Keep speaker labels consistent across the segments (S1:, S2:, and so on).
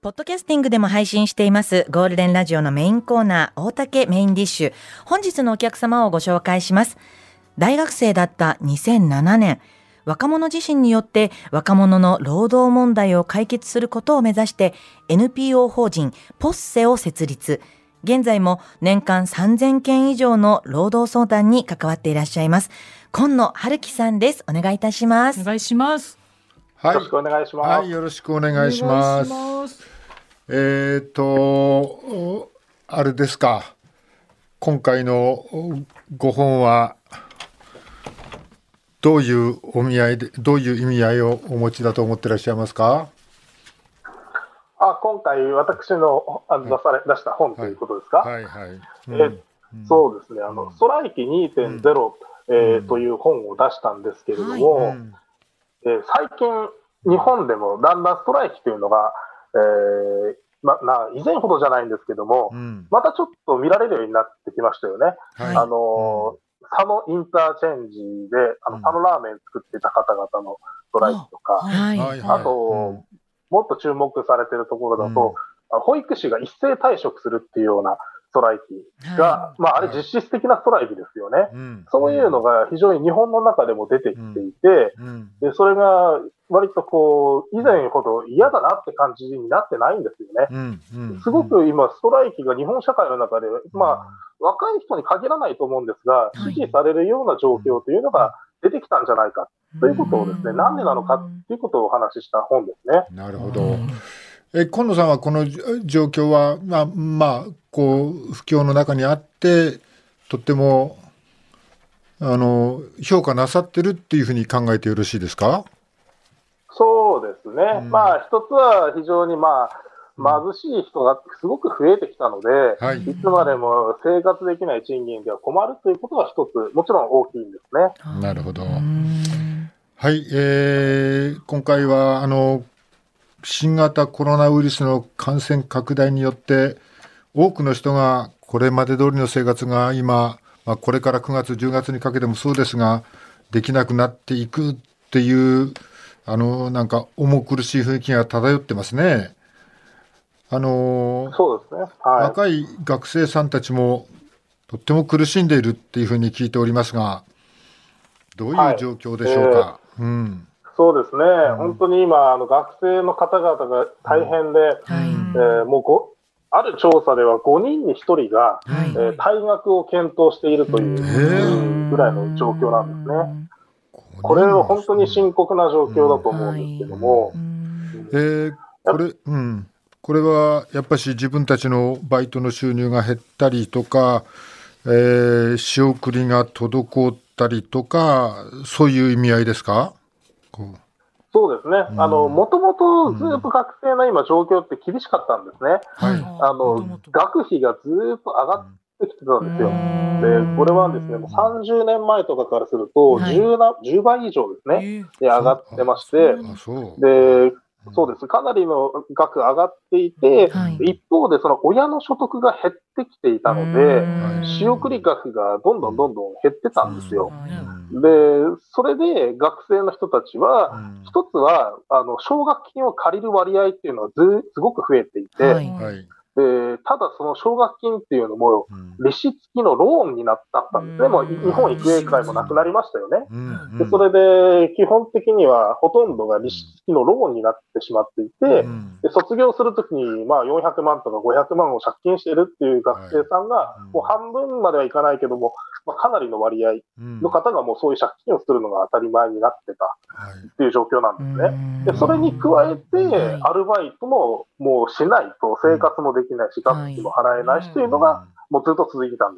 S1: ポッドキャスティングでも配信していますゴールデンラジオのメインコーナー、大竹メインディッシュ。本日のお客様をご紹介します。大学生だった2007年、若者自身によって若者の労働問題を解決することを目指して NPO 法人ポッセを設立。現在も年間3000件以上の労働相談に関わっていらっしゃいます今野春樹さんです。お願いいたします。
S2: お願いします。
S3: はい、よろしくお願いします。
S4: はい、よろしくお願いします。あれですか、今回のご本はどういうお見合いで、どういう意味合いをお持ちだと思っていらっしゃいますか？
S3: 今回私の出した本ということですか？
S4: はいはい。
S3: そうですね、ストライキ 2.0、という本を出したんですけれども、最近日本でもだんだんストライキというのが、以前ほどじゃないんですけども、またちょっと見られるようになってきましたよね。佐野インターチェンジで佐野ラーメン作っていた方々のストライキとか、あと、もっと注目されているところだと、保育士が一斉退職するっていうようなストライキが、あれ実質的なストライキですよね。そういうのが非常に日本の中でも出てきていて、でそれが割とこう以前ほど嫌だなって感じになってないんですよね。すごく今ストライキが日本社会の中で、若い人に限らないと思うんですが、支持されるような状況というのが出てきたんじゃないかということをですね、なんでなのかということをお話しした本ですね。
S4: なるほど。今野さんはこの状況はこう不況の中にあってとっても評価なさってるっていうふうに考えてよろしいですか？
S3: そうですね。一つは非常に貧しい人がすごく増えてきたので、いつまでも生活できない賃金では困るということが一つもちろん大きいんですね。
S4: なるほど。はい、今回は新型コロナウイルスの感染拡大によって多くの人がこれまで通りの生活が今、これから9月10月にかけてもそうですができなくなっていくっていうなんか重苦しい雰囲気が漂ってますね。
S3: そうですね。
S4: 若い学生さんたちもとっても苦しんでいるっていうふうに聞いておりますが、どういう状況でしょうか？
S3: そうですね、本当に今学生の方々が大変で、もうある調査では5人に1人が、退学を検討しているというぐらいの状況なんですね。これは本当に深刻な状況だと思うんですけども、
S4: これはやっぱし自分たちのバイトの収入が減ったりとか、仕送りが滞ったりとか、そういう意味合いですか？
S3: そうですね。もともとずっと学生の今状況って厳しかったんですね。学費がずっと上がってきてたんですよ。で、これはですね、もう30年前とかからすると10倍以上ですね、で上がってまして、で、そうです。かなりの額上がっていて、一方でその親の所得が減ってきていたので、仕送り額がどんどん減ってたんですよ。で、それで学生の人たちは、一つは、奨学金を借りる割合っていうのはすごく増えていて、で、ただその奨学金っていうのも、利子付きのローンになったんですね。もう日本育英会もなくなりましたよね。で、それで、基本的にはほとんどが利子付きのローンになってしまっていて、で卒業するときに、400万とか500万を借金しているっていう学生さんが、もう半分まではいかないけども、かなりの割合の方がもうそういう借金をするのが当たり前になってたっていう状況なんですね。で、それに加えて、アルバイトももうしないと生活もできないし、学費も払えないしというのが、もうずっと続いてたんです。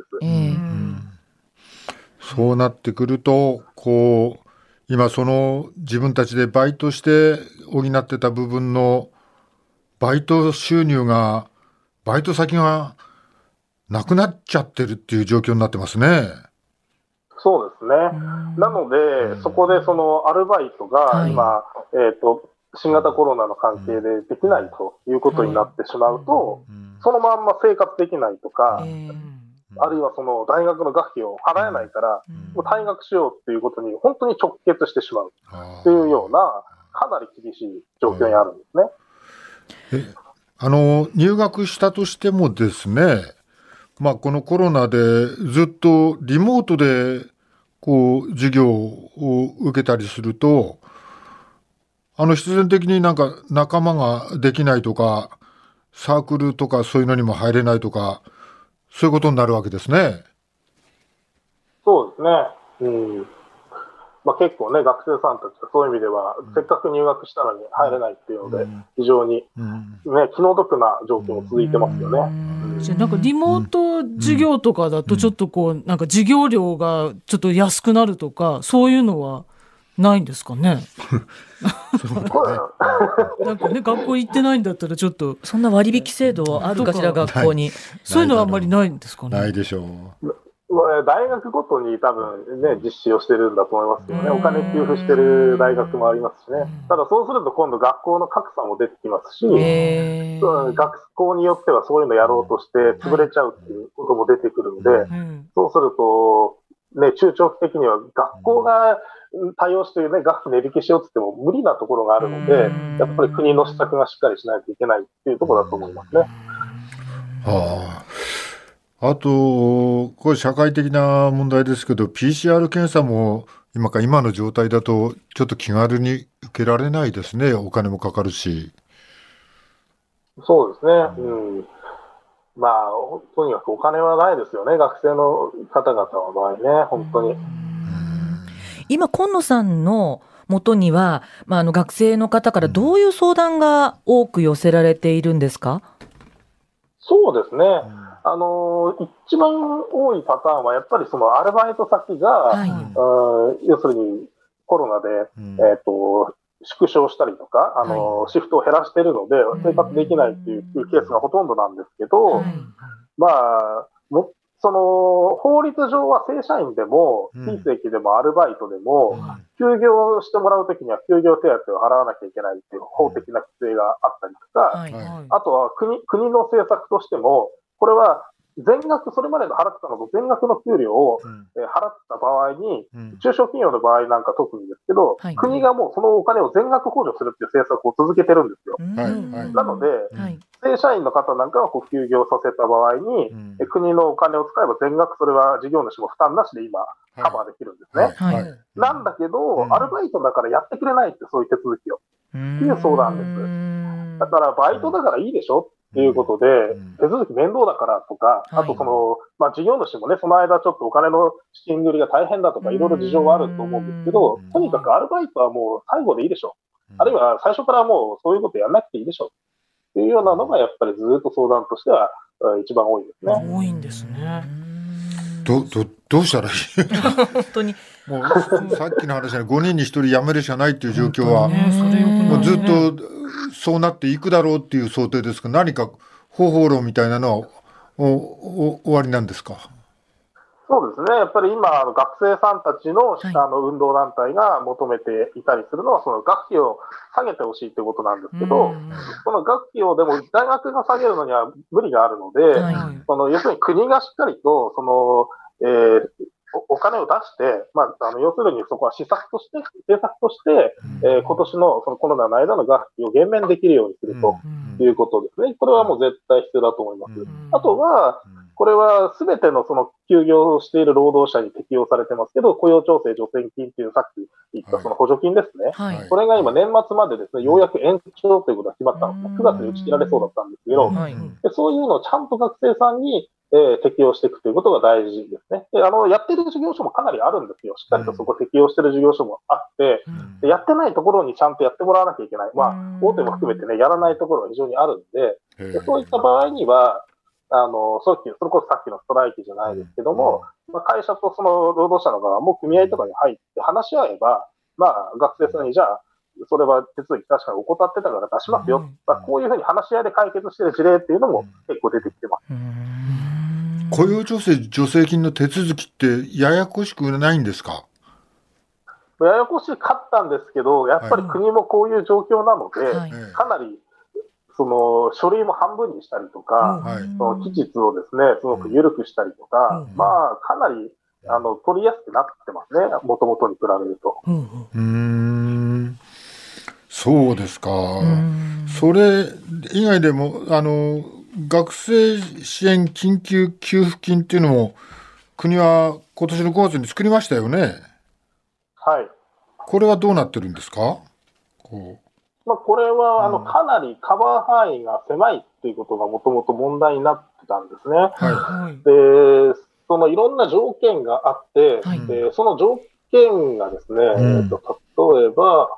S4: そうなってくると、今その自分たちでバイトして補ってた部分のバイト収入が、バイト先がなくなっちゃってるっていう状況になってますね。
S3: そうですね。なので、そこでそのアルバイトが今、新型コロナの関係でできないということになってしまうと、そのまんま生活できないとか、あるいはその大学の学費を払えないから、もう退学しようっていうことに本当に直結してしまうというような、かなり厳しい状況にあるんですね。
S4: 入学したとしてもですね、このコロナでずっとリモートで授業を受けたりすると、必然的になんか仲間ができないとか、サークルとかそういうのにも入れないとか、そういうことになるわけですね。
S3: そうですね。結構ね、学生さんたちはそういう意味では、せっかく入学したのに入れないっていうので、非常に、気の毒な状況も続いてますよね。
S2: なんかリモート授業とかだと、ちょっとなんか授業料がちょっと安くなるとか、そういうのはないんですかね。なんかね、学校行ってないんだったらちょっと。
S1: そんな割引制度あるかしら、学校に。
S2: そういうのはあんまりないんですかね。
S4: ないでしょう。
S3: 大学ごとに多分ね、実施をしてるんだと思いますよね。お金給付してる大学もありますしね。ただそうすると今度学校の格差も出てきますし、学校によってはそういうのやろうとして潰れちゃうっていうことも出てくるので、そうすると、ね、中長期的には学校が対応してね、学費値引きしようって言っても無理なところがあるので、やっぱり国の施策がしっかりしないといけないっていうところだと思いますね。
S4: あと、これ社会的な問題ですけど、PCR 検査も今の状態だとちょっと気軽に受けられないですね。お金もかかるし。
S3: そうですね。とにかくお金はないですよね。学生の方々の場合ね、本当に。
S1: 今、今野さんの元には、学生の方からどういう相談が多く寄せられているんですか？
S3: そうですね。一番多いパターンは、やっぱりそのアルバイト先が、要するにコロナで、縮小したりとか、シフトを減らしているので、生活できないっていうケースがほとんどなんですけど、その法律上は正社員でも、非正規でもアルバイトでも、休業してもらうときには休業手当を払わなきゃいけないっていう法的な規制があったりとか、あとは国の政策としても、これは全額、それまでの払ってたのと全額の給料を払った場合に、中小企業の場合なんか特にですけど、国がもうそのお金を全額控除するっていう政策を続けてるんですよ。なので、正社員の方なんかは休業させた場合に、国のお金を使えば全額それは事業主も負担なしで今カバーできるんですね。なんだけど、アルバイトだからやってくれないってそういう手続きを。っていう相談です。だからバイトだからいいでしょっていうことで、手続き面倒だからとか、あと事業主もね、その間ちょっとお金の資金繰りが大変だとか、いろいろ事情はあると思うんですけど、とにかくアルバイトはもう最後でいいでしょ。あるいは最初からもうそういうことやらなくていいでしょ。っていうようなのがやっぱりずっと相談としては一番多いですね。
S2: 多いんですね。
S4: どうしたらいい
S1: 本当に。
S4: もうさっきの話で5人に1人辞めるしかないっていう状況は、もうずっとそうなっていくだろうっていう想定ですが、何か方法論みたいなのは終わりなんですか？
S3: そうですね。やっぱり今、学生さんたちの、運動団体が求めていたりするのは、その学費を下げてほしいということなんですけど、その学費をでも大学が下げるのには無理があるので、要するに国がしっかりと、お金を出して、要するにそこは施策として、政策として、今年のそのコロナの間の学費を減免できるようにするということですね。これはもう絶対必要だと思います。あとは、これはすべてのその休業をしている労働者に適用されてますけど、雇用調整助成金っていうさっき言ったその補助金ですね。これが今年末までですね、ようやく延長ということが決まったの。9月に打ち切られそうだったんですけど、そういうのをちゃんと学生さんに適用していくということが大事ですね。で、やってる事業所もかなりあるんですよ。しっかりとそこ適用してる事業所もあって、でやってないところにちゃんとやってもらわなきゃいけない。大手も含めてね、やらないところが非常にあるんで、そういった場合には、それこそさっきのストライキじゃないですけども、会社とその労働者の側も組合とかに入って話し合えば、学生さんにじゃあ、それは手続き確かに怠ってたから出しますよ。こういうふうに話し合いで解決している事例っていうのも結構出てきてます。
S4: 雇用調整助成金の手続きってややこしくないんですか？
S3: ややこしかったんですけど、やっぱり国もこういう状況なので、かなりその書類も半分にしたりとか、その期日をですね、すごく緩くしたりとか、かなり取りやすくなってますね、もともとに比べると。
S4: そうですか。それ以外でも学生支援緊急給付金っていうのも国は今年の5月に作りましたよね。
S3: はい。
S4: これはどうなってるんですか？
S3: これはかなりカバー範囲が狭いっていうことがもともと問題になってたんですね。
S4: はい。
S3: で、そのいろんな条件があって、
S1: はい、
S3: でその条件がですね、例えば、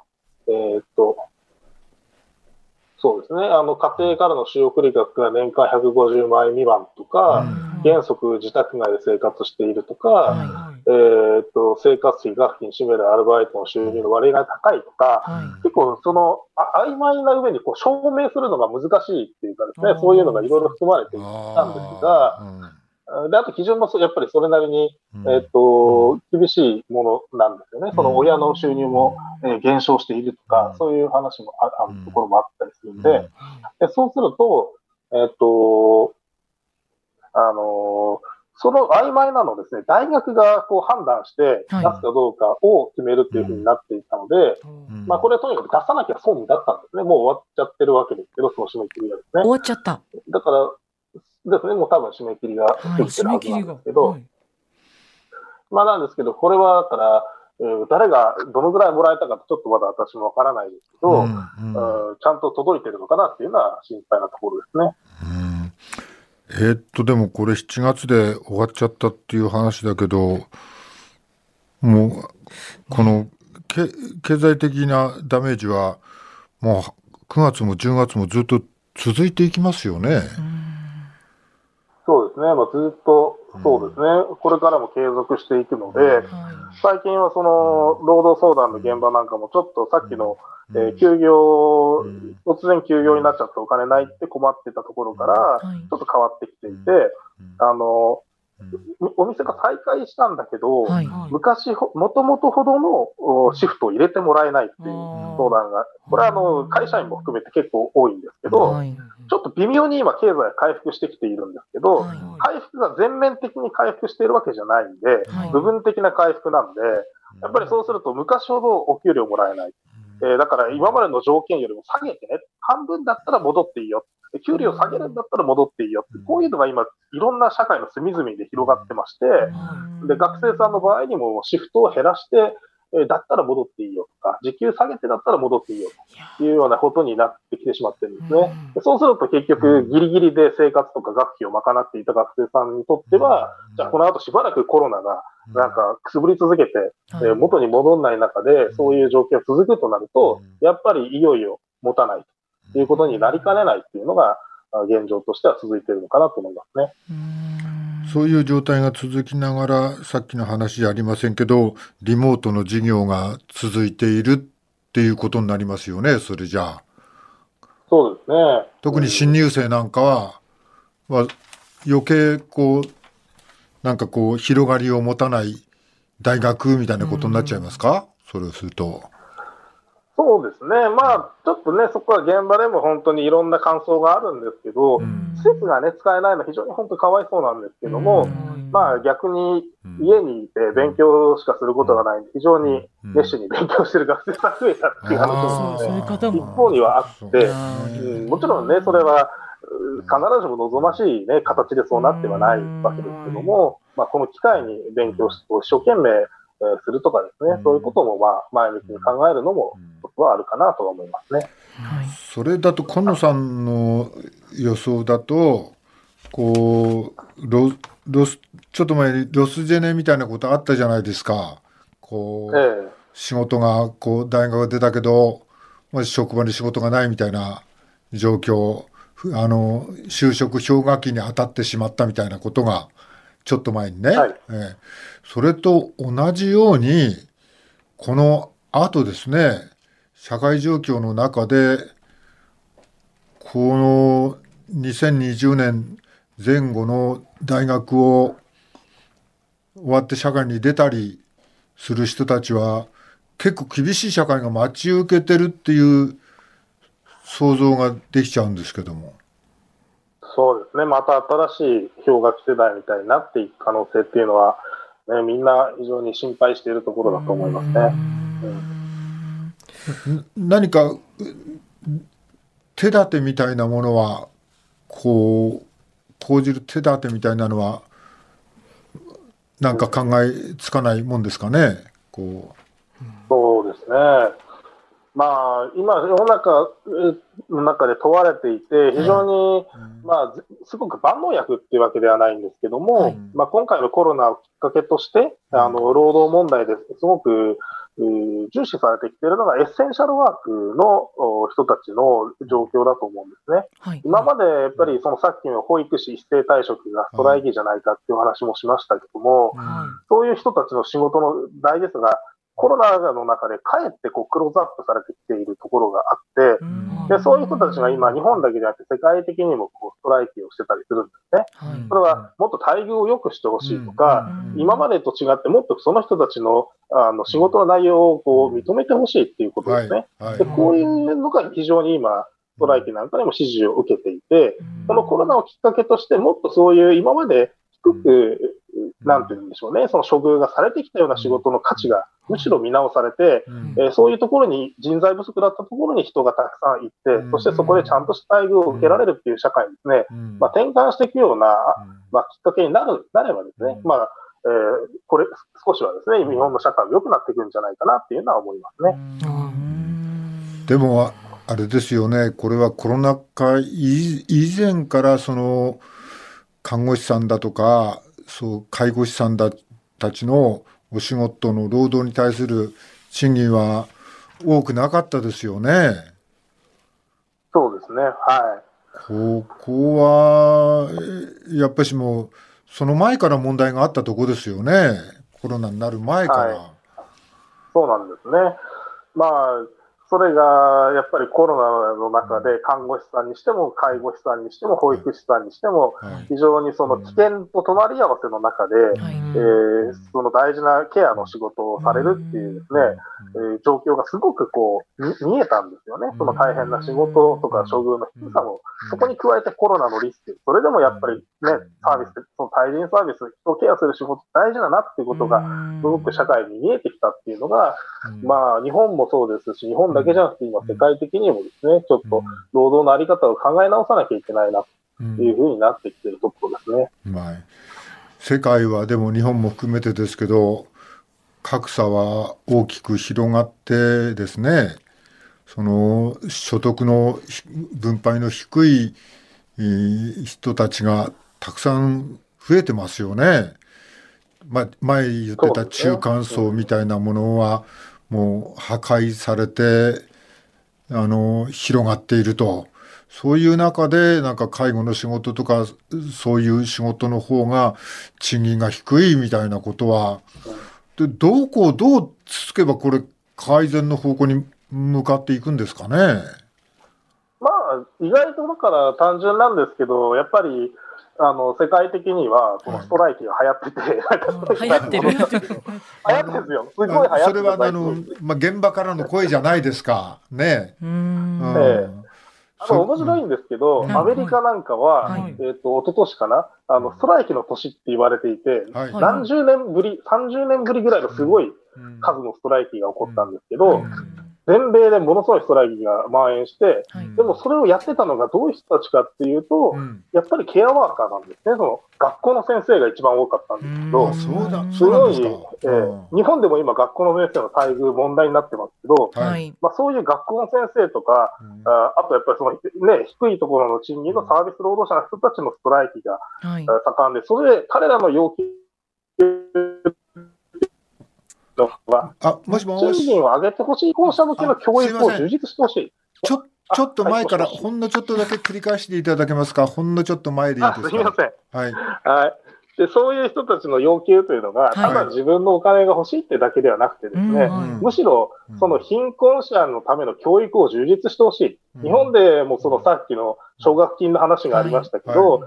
S3: そうですね、家庭からの仕送り額が年間150万円未満とか、原則自宅内で生活しているとか、生活費学費に占めるアルバイトの収入の割合が高いとか、結構曖昧な上に証明するのが難しいっていうかですね、そういうのがいろいろ含まれていたんですが、で、あと基準もやっぱりそれなりに、厳しいものなんですよね。その親の収入も、減少しているとか、そういう話もあるところもあったりするんで、そうすると、その曖昧なのをですね、大学が判断して出すかどうかを決めるっていうふうになっていたので、これはとにかく出さなきゃ損だったんですね。もう終わっちゃってるわけですけど、その締め切りがですね。
S1: 終わっちゃった。
S3: だからですね、もう多分締め切りができてるはずなんですけど、なんですけど、これはだから、誰がどのぐらいもらえたかちょっとまだ私もわからないですけど、ちゃんと届いてるのかなっていうのは心配なところですね。
S4: でもこれ7月で終わっちゃったっていう話だけど、もうこの経済的なダメージはもう9月も10月もずっと続いていきますよね。
S3: そうですね、ずっとそうですね、これからも継続していくので、最近はその労働相談の現場なんかもちょっとさっきの休業、突然休業になっちゃってお金ないって困ってたところから、ちょっと変わってきていて、お店が再開したんだけど、昔、もともとほどのシフトを入れてもらえないっていう相談が、これは会社員も含めて結構多いんですけど、ちょっと微妙に今経済が回復してきているんですけど、回復が全面的に回復しているわけじゃないんで、部分的な回復なんで、やっぱりそうすると昔ほどお給料もらえない。だから今までの条件よりも下げてね、半分だったら戻っていいよ。給料下げるんだったら戻っていいよ。こういうのが今、いろんな社会の隅々で広がってまして、で、学生さんの場合にもシフトを減らして、だったら戻っていいよとか、時給下げてだったら戻っていいよというようなことになってきてしまってるんですね。そうすると結局ギリギリで生活とか学費を賄っていた学生さんにとっては、じゃあこの後しばらくコロナがなんかくすぶり続けて、元に戻らない中でそういう状況が続くとなると、やっぱりいよいよ持たないということになりかねないっていうのが現状としては続いているのかなと思いますね。
S4: そういう状態が続きながら、さっきの話じゃありませんけど、リモートの授業が続いているっていうことになりますよね、それじゃあ。
S3: そうですね。
S4: 特に新入生なんかは、余計なんか広がりを持たない大学みたいなことになっちゃいますか？それをすると。
S3: そうですね。ちょっとね、そこは現場でも本当にいろんな感想があるんですけど、施設がね、使えないのは非常に本当にかわいそうなんですけども、逆に家にいて勉強しかすることがないんで、非常に熱心に勉強してる学生さん増えたっていう話も一方にはあって、もちろんね、それは必ずしも望ましいね、形でそうなってはないわけですけども、この機会に勉強して一生懸命するとかですね、そういうことも前向きに考えるのも一つはあるかなとは思いますね。
S4: それだと今野さんの予想だとちょっと前にロスジェネみたいなことあったじゃないですか。仕事が大学出たけど職場に仕事がないみたいな状況、就職氷河期に当たってしまったみたいなことがちょっと前にね、それと同じようにこの後ですね、社会状況の中でこの2020年前後の大学を終わって社会に出たりする人たちは結構厳しい社会が待ち受けてるっていう想像ができちゃうんですけども。
S3: そうですね、また新しい氷河期世代みたいになっていく可能性っていうのは、みんな非常に心配しているところだと思いますね。
S4: 何か手立てみたいなものはこう講じる手立てみたいなのはなんか考えつかないもんですかね。
S3: そうですね。まあ、今、世の中の中で問われていて、非常に、まあ、すごく万能薬っていうわけではないんですけども、まあ、今回のコロナをきっかけとして、労働問題ですごく重視されてきているのがエッセンシャルワークの人たちの状況だと思うんですね。今までやっぱりそのさっきの保育士一斉退職がストライキじゃないかっていう話もしましたけども、そういう人たちの仕事の代ですが、コロナの中でかえってクローズアップされてきているところがあって、でそういう人たちが今日本だけでなくて世界的にもストライキをしてたりするんですね。それはもっと待遇を良くしてほしいとか、今までと違ってもっとその人たちの仕事の内容を認めてほしいっていうことですね。でこういうのが非常に今ストライキなんかでも支持を受けていて、このコロナをきっかけとしてもっとそういう今まで低くなんていうんでしょうね、その処遇がされてきたような仕事の価値がむしろ見直されて、そういうところに人材不足だったところに人がたくさん行って、そしてそこでちゃんとした待遇を受けられるっていう社会にですね、転換していくような、きっかけになればですね、これ少しはですね、日本の社会が良くなっていくんじゃないかなっていうのは思いますね。
S4: でもあれですよね、これはコロナ禍以前からその看護師さんだとか介護士さんたちのお仕事の労働に対する賃金は多くなかったですよね。
S3: そうですね。はい。
S4: ここはやっぱりもうその前から問題があったところですよね。コロナになる前から。
S3: そうなんですね。まあそれがやっぱりコロナの中で看護師さんにしても介護士さんにしても保育士さんにしても非常にその危険と隣り合わせの中でその大事なケアの仕事をされるっていうですね状況がすごく見えたんですよね。その大変な仕事とか処遇の低さもそこに加えてコロナのリスク、それでもやっぱりねサービス、その対人サービス、人をケアする仕事大事だなっていうことがすごく社会に見えてきたっていうのがまあ日本もそうですし、日本だけじゃなくて今世界的にもですね、ちょっと労働のあり方を考え直さなきゃいけないなというふうになってきているところですね。
S4: 世界はでも日本も含めてですけど、格差は大きく広がってですね、その所得の分配の低い人たちがたくさん増えてますよね。前言ってた中間層みたいなものはもう破壊されて広がっていると。そういう中でなんか介護の仕事とかそういう仕事の方が賃金が低いみたいなことはどうつけばこれ改善の方向に向かっていくんですかね。
S3: まあ意外とだから単純なんですけど、やっぱり世界的にはこのストライキが流行ってて、
S2: 流行ってる
S3: 流行ってるんですよ。すごい流行ってる。
S4: それは現場からの声じゃないですかね。
S3: 面白いんですけど、アメリカなんかは、一昨年かな、ストライキの年って言われていて、何十年ぶり、30年ぶりぐらいのすごい数のストライキが起こったんですけど、全米でものすごいストライキが蔓延して、でもそれをやってたのがどういう人たちかっていうと、やっぱりケアワーカーなんですね。その学校の先生が一番多かったんですけど、すごい、日本でも今学校の先生の待遇問題になってますけど、そういう学校の先生とか、あとやっぱりその、低いところの賃金のサービス労働者の人たちのストライキが盛んで、それで彼らの要求賃金を上げてほしい校舎向けの教育を充実してほしい。
S4: ちょっと前からほんのちょっとだけ繰り返していただけますか。ほんのちょっと前でいいですか。
S3: すみません。でそういう人たちの要求というのが、ただ自分のお金が欲しいってだけではなくてですね、むしろその貧困者のための教育を充実してほしい。日本でもそのさっきの奨学金の話がありましたけど、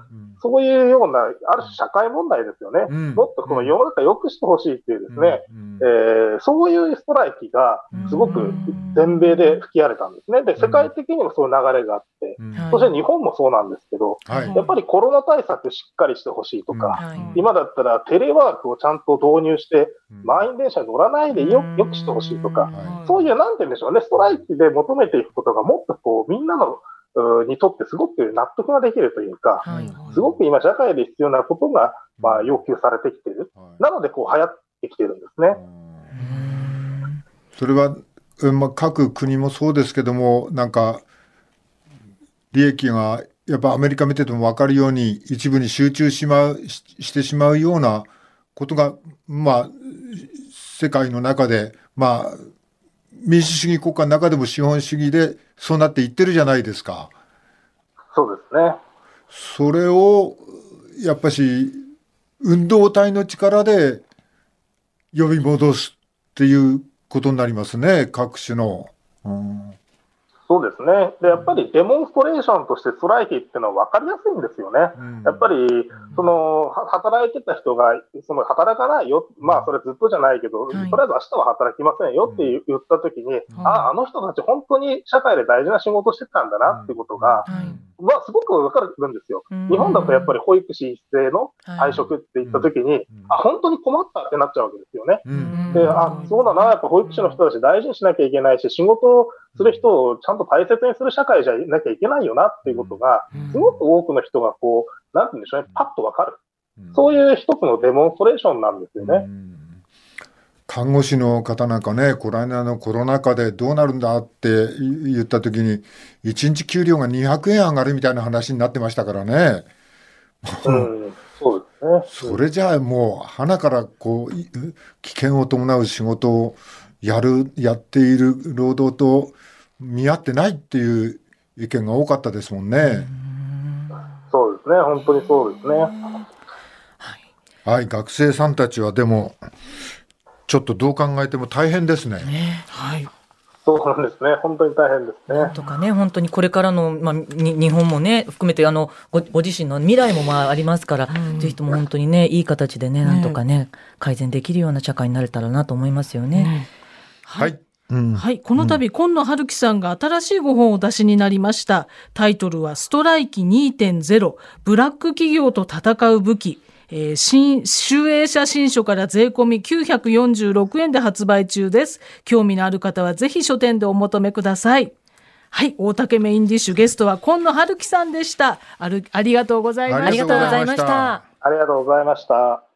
S3: そういうような、ある種社会問題ですよね。もっとこの世の中良くしてほしいっていうですね、そういうストライキがすごく全米で吹き荒れたんですね。で、世界的にもそういう流れがあって、そして日本もそうなんですけど、やっぱりコロナ対策しっかりしてほしいとか、今だったらテレワークをちゃんと導入して、満員電車に乗らないでよくしてほしいとか、そういう、なんて言うんでしょうね、ストライキで求めていくことがもっとこう、みんなのにとってすごく納得ができるというか、すごく今社会で必要なことが、要求されてきている。なのでこう流行ってきてるんですね。
S4: それは、各国もそうですけども、なんか利益がやっぱアメリカ見てても分かるように一部に集中してしまうようなことが、世界の中で、民主主義国家の中でも資本主義でそうなっていってるじゃないですか。
S3: そうですね。
S4: それをやっぱし運動体の力で呼び戻すっていうことになりますね、各種の。
S3: そうですね。で、やっぱりデモンストレーションとしてストライキっていうのは分かりやすいんですよね。やっぱり、働いてた人が、働かないよ。それずっとじゃないけど、とりあえず明日は働きませんよって言ったときに、あの人たち本当に社会で大事な仕事してたんだなっていうことが、すごく分かるんですよ。日本だとやっぱり保育士一斉の退職って言ったときに、本当に困ったってなっちゃうわけですよね。で、そうだな、やっぱ保育士の人たち大事にしなきゃいけないし、仕事をする人をちゃんと大切にする社会じゃなきゃいけないよなっていうことが、すごく多くの人がこう、なんて言うんでしょうね、パッとわかる。そういう一つのデモンストレーションなんですよね。
S4: 看護師の方なんかね、この間のコロナ禍でどうなるんだって言った時に、1日給料が200円上がるみたいな話になってましたからね。
S3: そうですね。
S4: それじゃあもう、鼻からこう、危険を伴う仕事をやっている労働と見合ってないっていう意見が多かったですもんね。
S3: そうですね、本当にそうですね。
S4: はい、学生さんたちはでもちょっとどう考えても大変ですね。
S2: はい。
S3: そうなんですね。本当に大変ですね。
S1: なんとかね、本当にこれからの、日本もね含めてご自身の未来もありますから、ぜひとも本当にね、いい形でね、なんとかね、改善できるような社会になれたらなと思いますよね。
S2: はい。はい、この度、今野春樹さんが新しいご本をお出しになりました。タイトルはストライキ 2.0 ブラック企業と戦う武器。集英社新書から税込み946円で発売中です。興味のある方はぜひ書店でお求めください。はい、大竹メインディッシュ、ゲストは今野春樹さんでした。ありがとうございました。
S1: ありがとうございました。
S3: ありがとうございました。